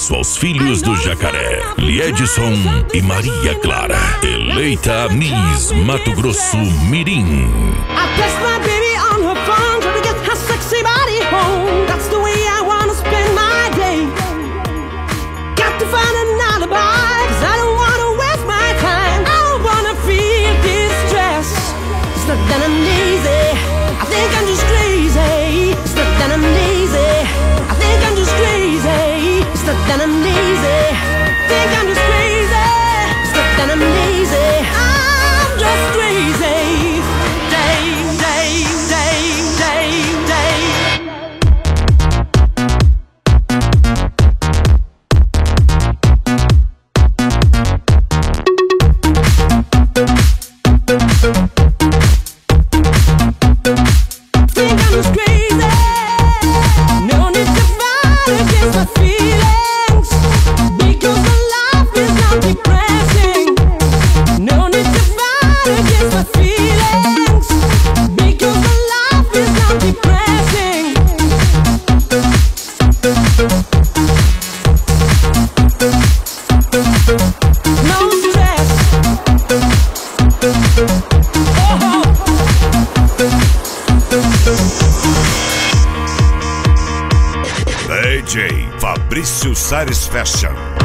sucesso aos filhos do Jacaré, Liedson e Maria Clara. Eleita Miss Mato Grosso Mirim. I text my baby on her phone, trying to get her sexy body home. That's the way I wanna spend my day. Got to find an alibi, 'cause I don't wanna waste my time. I don't wanna feel distress. It's not that I'm lazy, I think I'm just crazy. It's not that I'm lazy, I think I'm just crazy. It's not that I'm lazy, I think I'm just crazy. It's not that I'm lazy, I'm just crazy. DJ Fabrício Satisfaction.